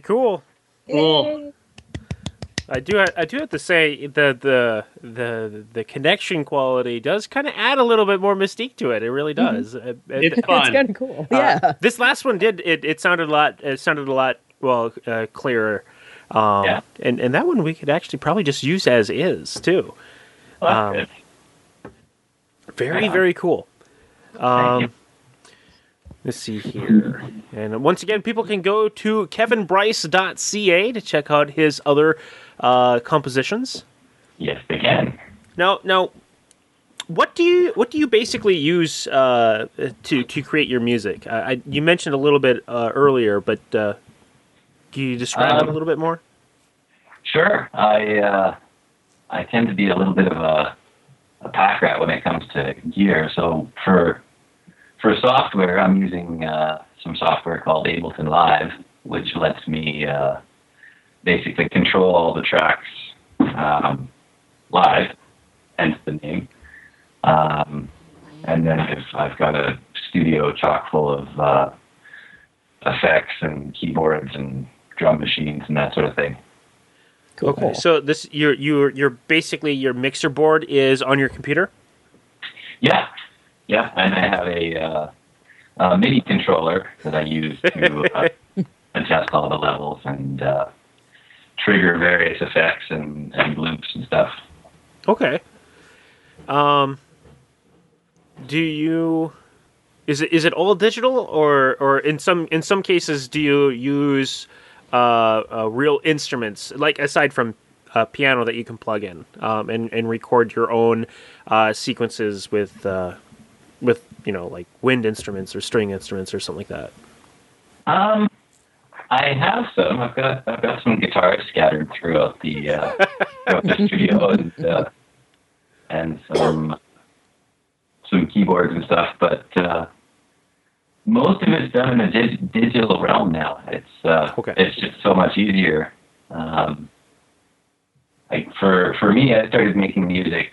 cool. Cool. I do have to say the connection quality does kind of add a little bit more mystique to it. It really does. It's It's fun. kind of cool. Yeah. This last one did it sounded a lot. It sounded a lot clearer. Yeah. And that one we could actually probably just use as is too. Well, that's good. Very Yeah. very cool. Thank you. Let's see here. And once again, people can go to kevinbryce.ca to check out his other compositions. Yes, they can. Now, what do you basically use to create your music? You mentioned a little bit earlier, but can you describe it a little bit more? Sure. I tend to be a little bit of a pack rat when it comes to gear. So for software, I'm using some software called Ableton Live, which lets me basically control all the tracks live, hence the name. And then if I've got a studio chock full of effects and keyboards and drum machines and that sort of thing. Cool. Okay, so this you're basically your mixer board is on your computer. Yeah, and I have a MIDI controller that I use to adjust all the levels and trigger various effects and loops and stuff. Okay. Do you? Is it all digital, or in some cases do you use real instruments, like aside from piano that you can plug in and record your own sequences with like wind instruments or string instruments or something like that? I have some. I've got some guitars scattered throughout the studio and some keyboards and stuff, but most of it's done in a digital realm now. It's just so much easier. Like for me, I started making music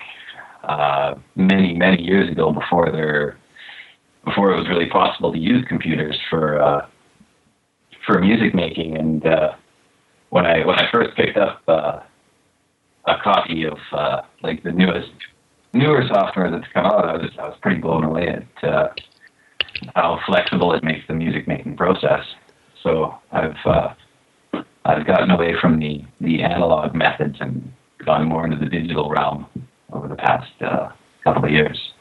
many years ago before it was really possible to use computers for music making. And when I first picked up a copy of like the newer software that's come out, I was pretty blown away at how flexible it makes the music making process. So I've gotten away from the analog methods and gone more into the digital realm over the past couple of years.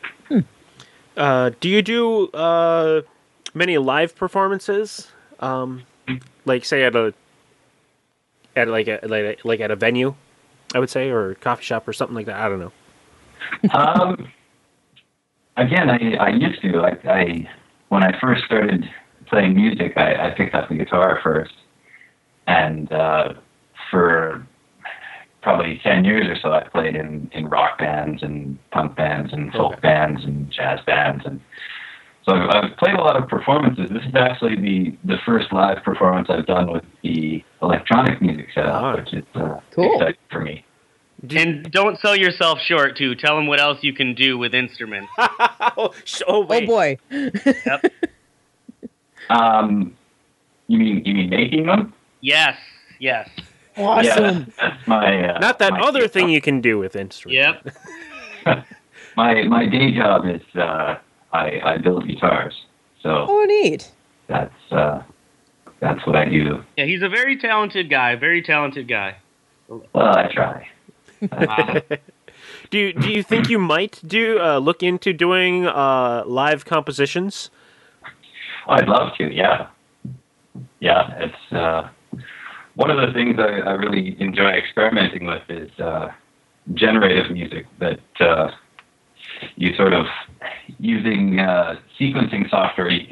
Do you do many live performances? Like say at a venue, I would say, or a coffee shop or something like that. I don't know. Again, I used to. When I first started playing music, I picked up the guitar first, and for probably 10 years or so, I played in rock bands and punk bands and folk bands and jazz bands, and so I've played a lot of performances. This is actually the first live performance I've done with the electronic music setup, which is cool. exciting for me. And don't sell yourself short, too. Tell them what else you can do with instruments. Oh wait. Boy. Yep. You mean making them? Yes. Awesome. Yeah, that's my Not that my other day thing job. you can do with instruments. Yep. My day job is I build guitars, so Oh, neat. that's what I do. Yeah, he's a very talented guy. Well, I try. Do you think you might look into doing live compositions? I'd love to. Yeah. It's one of the things I really enjoy experimenting with is generative music that you sort of using sequencing software. You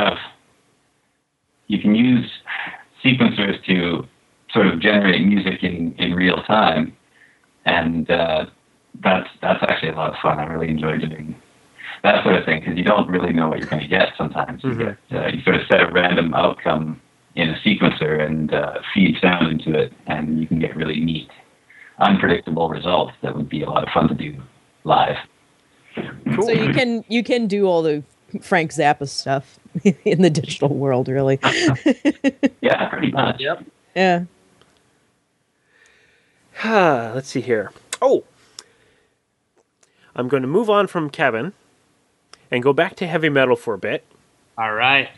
can use sequencers to sort of generate music in real time, and that's actually a lot of fun. I really enjoy doing that sort of thing because you don't really know what you're going to get sometimes. Mm-hmm. You sort of set a random outcome in a sequencer and feed sound into it, and you can get really neat, unpredictable results that would be a lot of fun to do live. Cool. So you can do all the Frank Zappa stuff in the digital world, really. Yeah, pretty much. Yep. Yeah. Let's see here. Oh, I'm going to move on from Kevin and go back to heavy metal for a bit. All right.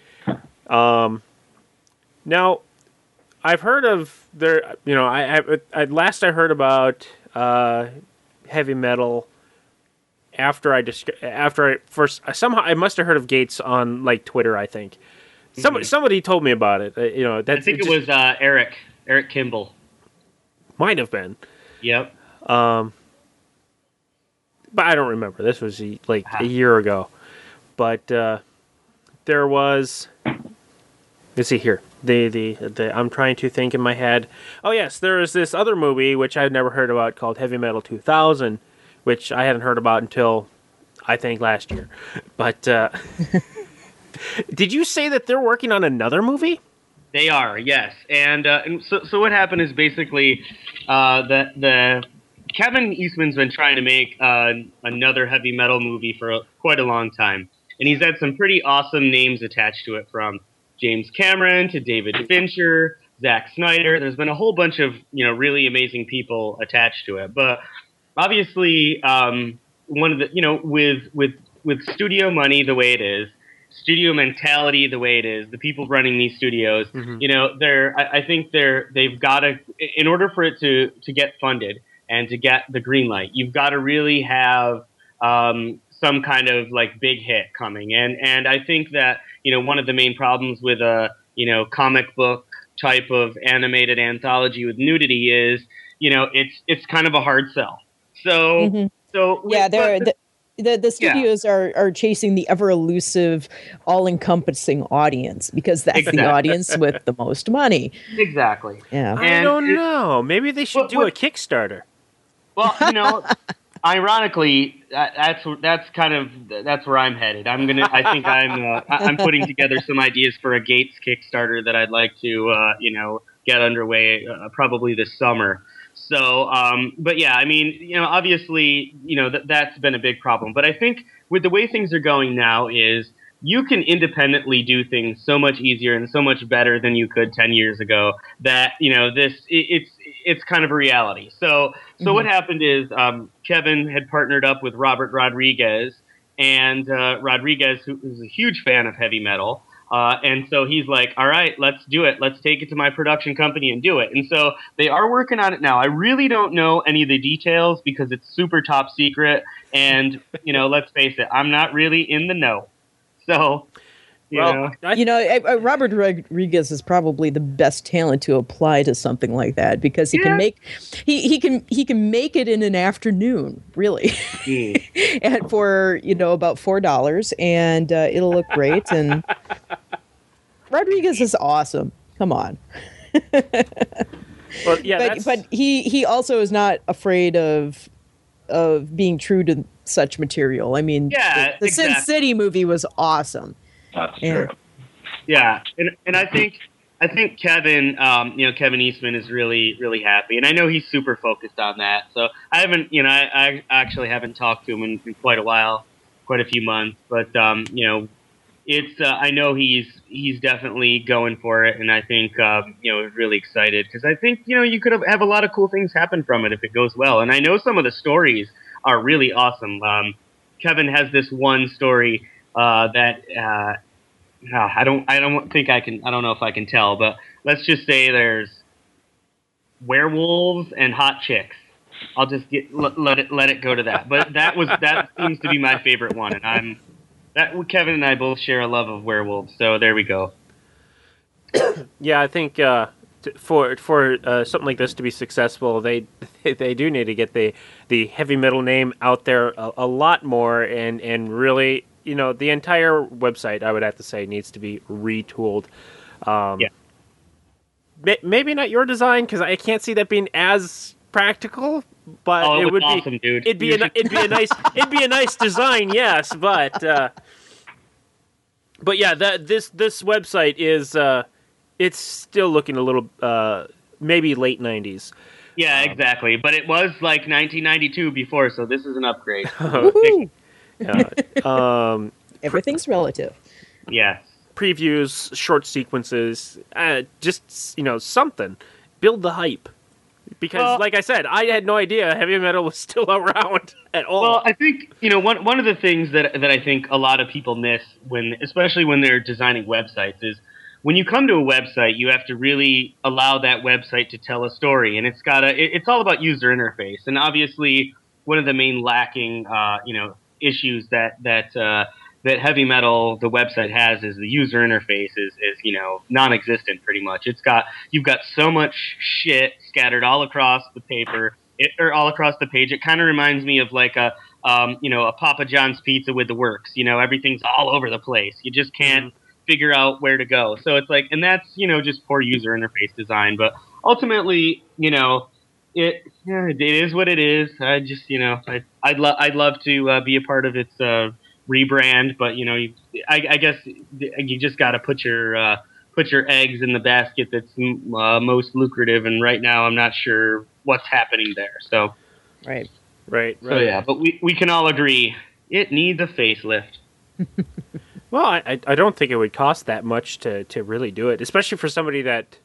Now, I've heard of there. You know, I last I heard about heavy metal after I first somehow I must have heard of Gates on like Twitter. I think somebody told me about it. You know, I think it was Eric Kimball. Might have been. Yep. But I don't remember. This was like a year ago. But there was. Let's see here. I'm trying to think in my head. Oh yes, there is this other movie which I'd never heard about called Heavy Metal 2000, which I hadn't heard about until I think last year. But did you say that they're working on another movie? They are, yes. And so what happened is basically the Kevin Eastman's been trying to make another heavy metal movie for quite a long time, and he's had some pretty awesome names attached to it, from James Cameron to David Fincher, Zack Snyder. There's been a whole bunch of really amazing people attached to it, but obviously one of the with studio money the way it is, studio mentality the way it is, the people running these studios, I think they've got to, in order for it to get funded and to get the green light, you've got to really have some kind of like big hit coming. And I think that, one of the main problems with a, comic book type of animated anthology with nudity is, it's kind of a hard sell. So, The studios are chasing the ever elusive, all encompassing audience, because that's the audience with the most money. Exactly. Yeah. I don't know. Maybe they should do a Kickstarter. Well, ironically, that's where I'm headed. I'm putting together some ideas for a Gates Kickstarter that I'd like to get underway probably this summer. So, but yeah, I mean, obviously, that's been a big problem. But I think with the way things are going now is you can independently do things so much easier and so much better than you could 10 years ago that, it's kind of a reality. So what happened is Kevin had partnered up with Robert Rodriguez, and Rodriguez, who's a huge fan of heavy metal. And so he's like, all right, let's do it. Let's take it to my production company and do it. And so they are working on it now. I really don't know any of the details because it's super top secret. And, let's face it, I'm not really in the know. So, Robert Rodriguez is probably the best talent to apply to something like that, because he can make he can make it in an afternoon, really, and for about $4, and it'll look great. And Rodriguez is awesome. Come on. Well, yeah, but he also is not afraid of being true to such material. I mean, the Sin City movie was awesome. That's true. Yeah, and I think Kevin, Kevin Eastman is really, really happy, and I know he's super focused on that. So I haven't, I actually haven't talked to him in quite a while, quite a few months, but it's I know he's definitely going for it, and I think really excited, because I think you could have a lot of cool things happen from it if it goes well, and I know some of the stories are really awesome. Kevin has this one story that I don't know if I can tell, but let's just say there's werewolves and hot chicks. I'll just let it go to that. But that seems to be my favorite one, and Kevin and I both share a love of werewolves, so there we go. Yeah, I think for something like this to be successful, they do need to get the heavy metal name out there a lot more, and really, the entire website, I would have to say, needs to be retooled. Maybe not your design, because I can't see that being as practical. But it would awesome, be, dude. it'd be a nice design, yes. But yeah, this website is it's still looking a little maybe late 90s. Yeah, exactly. But it was like 1992 before, so this is an upgrade. Everything's relative. Yeah. previews, short sequences, just something. Build the hype. Because, like I said, I had no idea heavy metal was still around at all. Well, I think one of the things that I think a lot of people miss especially when they're designing websites, is when you come to a website, you have to really allow that website to tell a story, and it's all about user interface. And obviously, one of the main lacking issues that heavy metal, the website, has is the user interface is non-existent pretty much. You've got so much shit scattered all across the paper or all across the page. It kind of reminds me of like a Papa John's pizza with the works. Everything's all over the place. You just can't figure out where to go. So it's like, and that's just poor user interface design. But ultimately, it is what it is. I just I'd love to be a part of its rebrand, but I guess you just got to put your eggs in the basket that's most lucrative, and right now I'm not sure what's happening there. So Right. So yeah, but we can all agree it needs a facelift. Well, I don't think it would cost that much to really do it, especially for somebody that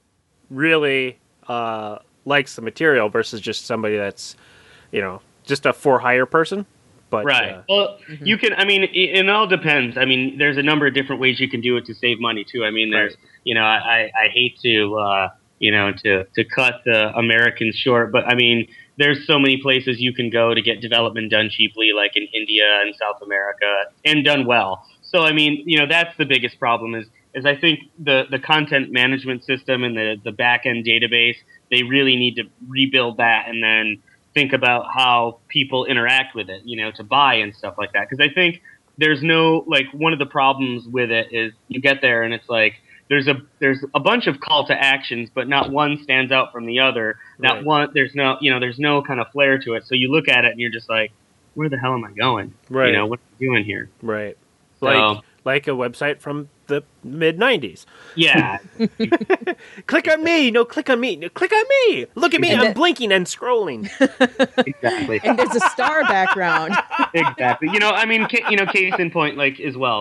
really likes the material versus just somebody that's just a for hire person. But, right. Well, you can. I mean, it all depends. I mean, there's a number of different ways you can do it to save money too. I mean, there's, I hate to, to cut the Americans short, but I mean, there's so many places you can go to get development done cheaply, like in India and South America, and done well. So, I mean, that's the biggest problem is I think the content management system and the back end database, they really need to rebuild that and then think about how people interact with it, to buy and stuff like that. Because I think there's one of the problems with it is you get there and it's like there's a bunch of call to actions, but not one stands out from the other. Not one. There's no kind of flair to it. So you look at it and you're just like, where the hell am I going? Right. What am I doing here? Right. So, like a website from the mid-90s. Yeah. Click on me. No, click on me. No, click on me. Look at me. I'm blinking and scrolling. Exactly. And there's a star background. Exactly. Case in point, as well.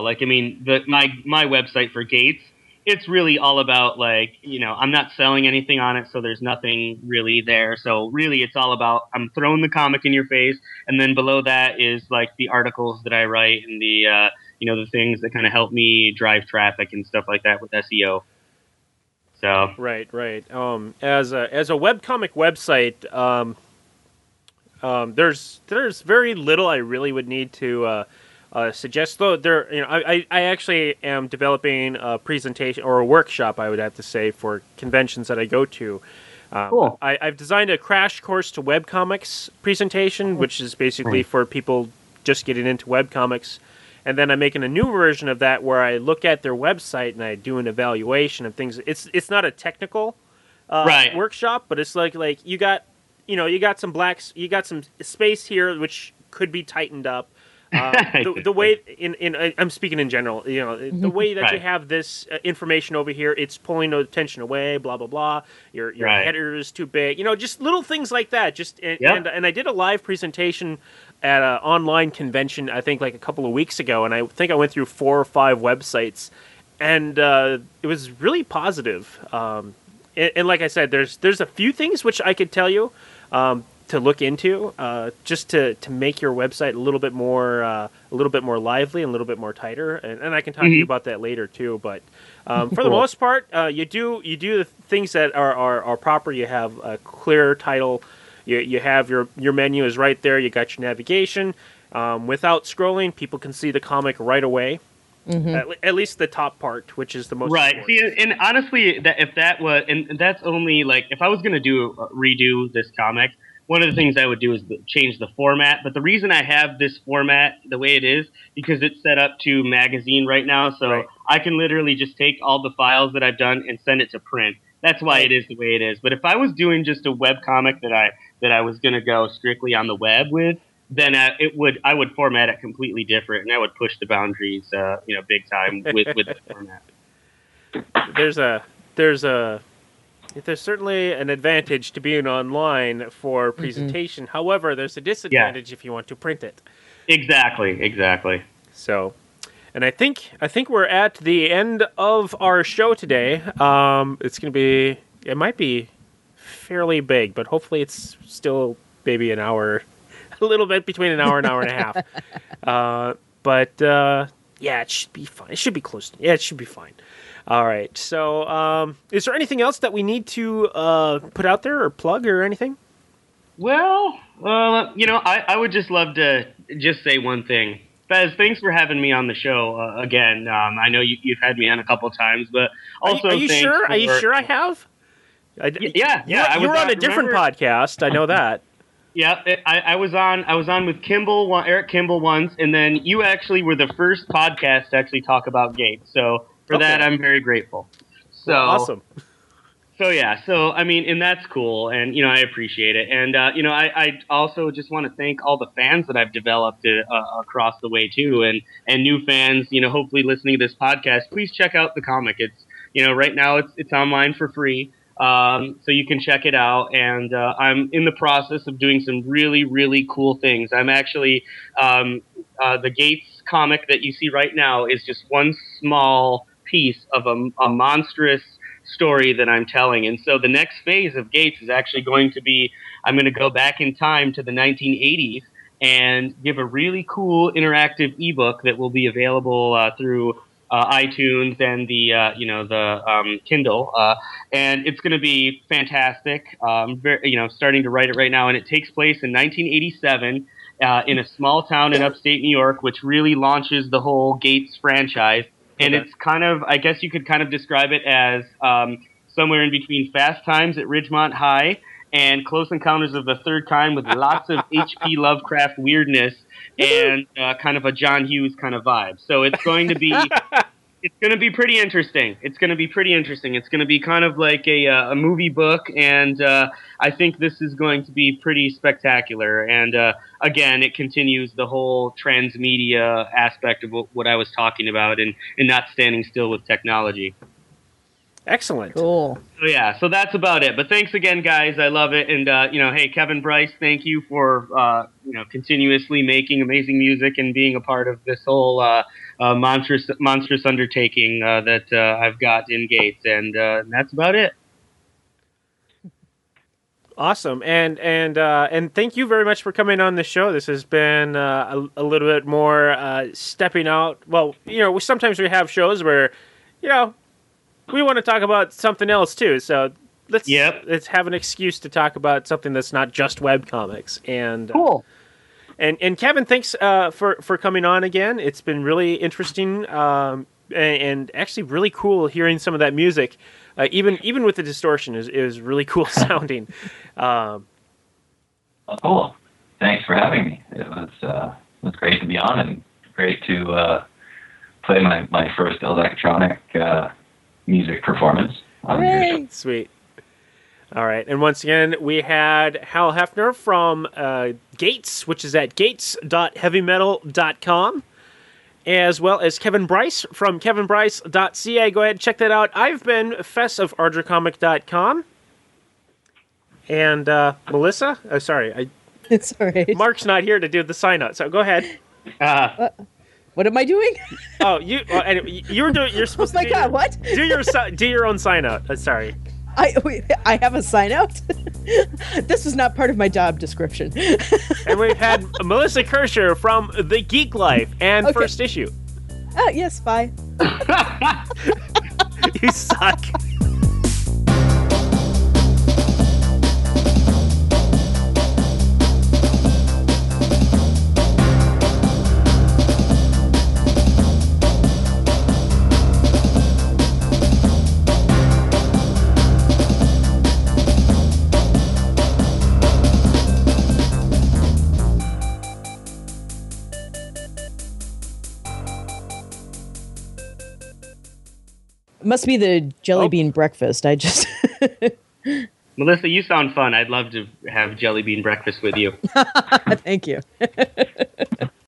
My website for Gates, it's really all about I'm not selling anything on it, so there's nothing really there. So really, it's all about I'm throwing the comic in your face, and then below that is the articles that I write and the the things that kind of help me drive traffic and stuff like that with SEO. So right. As a webcomic website, there's very little I really would need to suggest. Though I actually am developing a presentation or a workshop, I would have to say, for conventions that I go to. Cool. I've designed a crash course to webcomics presentation, which is basically for people just getting into webcomics. And then I'm making a new version of that where I look at their website and I do an evaluation of things. It's not a technical workshop, but it's like you got some space here which could be tightened up. The way I'm speaking in general, the way that you have this information over here, it's pulling attention away. Blah blah blah. Your header is too big. Just little things like that. And I did a live presentation at an online convention, I think a couple of weeks ago, and I think I went through 4 or 5 websites, and it was really positive. And like I said, there's a few things which I could tell you to look into, just to make your website a little bit more lively and a little bit more tighter. And I can talk to you about that later too. But for the most part, you do the things that are proper. You have a clear title. You have your menu is right there. You got your navigation. Without scrolling, people can see the comic right away. At least the top part, which is the most important. See, and honestly, that's only if I was going to redo this comic, one of the things I would do is change the format. But the reason I have this format the way it is, because it's set up to magazine right now, so I can literally just take all the files that I've done and send it to print. That's why it is the way it is. But if I was doing just a web comic that I was going to go strictly on the web with, then I would format it completely different, and I would push the boundaries, big time with the format. There's certainly an advantage to being online for presentation. However, there's a disadvantage if you want to print it. Exactly. So, And I think we're at the end of our show today. It might be fairly big, but hopefully it's still maybe an hour, a little bit between an hour and hour and a half. Yeah, it should be fine. It should be close. Yeah, it should be fine. All right. So, is there anything else that we need to put out there or plug or anything? Well, I would just love to just say one thing. Fez, thanks for having me on the show again. I know you've had me on a couple of times, but also are you sure? Are you sure I have? Yeah. You were on a different podcast. I know that. Yeah, I was on with Eric Kimball once, and then you actually were the first podcast to actually talk about Gates. So for that, I'm very grateful. So awesome. So yeah, and that's cool, and I appreciate it, and I also just want to thank all the fans that I've developed across the way too, and new fans, hopefully listening to this podcast. Please check out the comic. It's right now it's online for free. So you can check it out, and I'm in the process of doing some really, really cool things. I'm actually the Gates comic that you see right now is just one small piece of a monstrous story that I'm telling. And so the next phase of Gates is actually going to be, I'm going to go back in time to the 1980s and give a really cool interactive ebook that will be available through iTunes and the Kindle, and it's going to be fantastic. I'm starting to write it right now, and it takes place in 1987 in a small town in upstate New York, which really launches the whole Gates franchise. And it's kind of, I guess you could kind of describe it as somewhere in between Fast Times at Ridgemont High and Close Encounters of the Third Kind, with lots of H.P. Lovecraft weirdness and kind of a John Hughes kind of vibe. So it's going to be pretty interesting. It's going to be pretty interesting. It's going to be kind of like a movie book, and I think this is going to be pretty spectacular. And again, it continues the whole transmedia aspect of what I was talking about, and not standing still with technology. Excellent. Cool. So yeah, so that's about it. But thanks again, guys. I love it. And hey, Kevin Bryce, thank you for continuously making amazing music and being a part of this whole monstrous undertaking that I've got in Gates. And that's about it. Awesome, and thank you very much for coming on the show. This has been a little bit more stepping out. Well, sometimes we have shows where, we want to talk about something else too. So let's have an excuse to talk about something that's not just webcomics. And cool. And Kevin, thanks for coming on again. It's been really interesting and actually really cool hearing some of that music. Even with the distortion, it was really cool sounding. Cool. Thanks for having me. It was great to be on, and great to play my first electronic music performance. Sweet. All right. And once again, we had Hal Hefner from Gates, which is at gates.heavymetal.com, as well as Kevin Bryce from kevinbryce.ca. Go ahead and check that out. I've been Fess of ardracomic.com. And Melissa? Oh, sorry. It's all right. Mark's not here to do the sign-out, so go ahead. What am I doing? Oh, anyway, you're supposed to. Oh my God! What? Do your own sign out. Sorry. I have a sign out. This is not part of my job description. And we've had Melissa Kirscher from The Geek Life and First Issue. Oh yes, bye. You suck. Must be the jelly bean breakfast. I just Melissa, you sound fun. I'd love to have jelly bean breakfast with you. Thank you.